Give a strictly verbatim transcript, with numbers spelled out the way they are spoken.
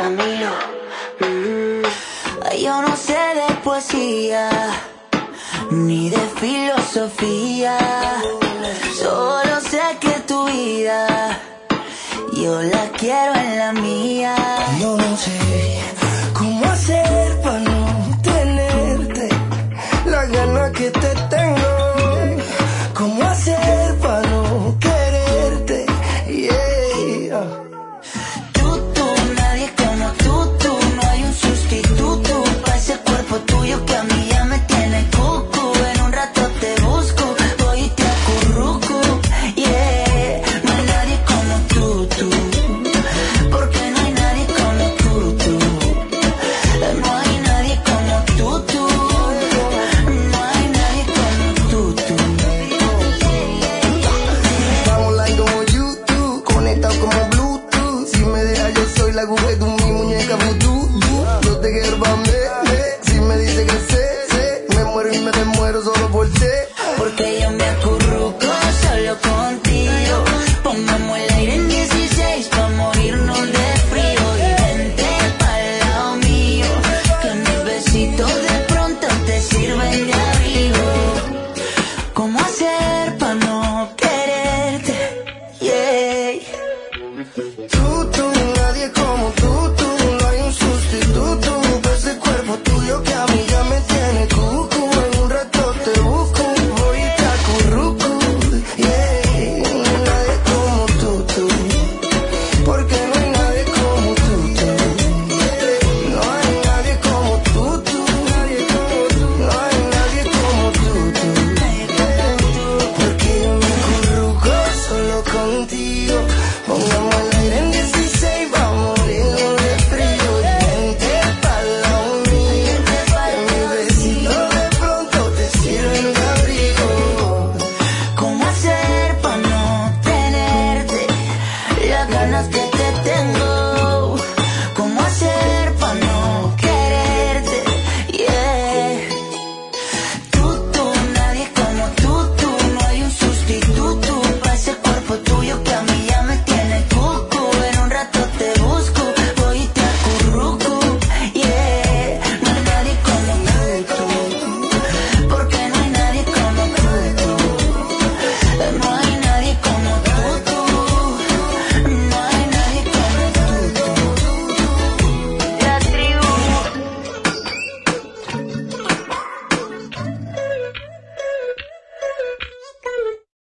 Camilo. Mm. Yo no sé de poesía ni de filosofía, solo sé que tu vida yo la quiero en la mía. Yo no sé cómo hacer para no tenerte, la gana que te tengo. Cómo hacer para no quererte, yeah. Tú, tú, nadie como tú, tú, no hay un sustituto para ese cuerpo tuyo que a mí ya me tiene cucu. En un rato te busco, voy y te acurruco, yeah. No hay nadie como tú, tú, porque no hay nadie como tú, tú. No hay nadie como tú, tú, no hay nadie como tú, tú. Vamos like como YouTube, conectado como Bluetooth. Si me dejas yo soy la aguja de tu mi muñeca vudú. Yo te quiero pa' mí, si me dice que sé, sé, me muero y me desmuero solo por ti. Porque yo me acurruco solo contigo. Pongamos el aire en dieciséis pa' morirnos de frío. Y vente pa'l lado mío, que mis besitos de pronto te sirven de abrigo. ¿Cómo hacer pa' no quererte? Yeah. Tú, tú, nadie como tú, tú, no hay un sustituto para ese cuerpo tuyo que a mí ya me tiene cucu. En un rato te busco, voy y te acurruco, yeah. No hay nadie como tú, tú, porque no hay nadie como tú, tú. No hay nadie como tú, tú, no hay nadie como tú, tú, porque yo me acurruco solo contigo.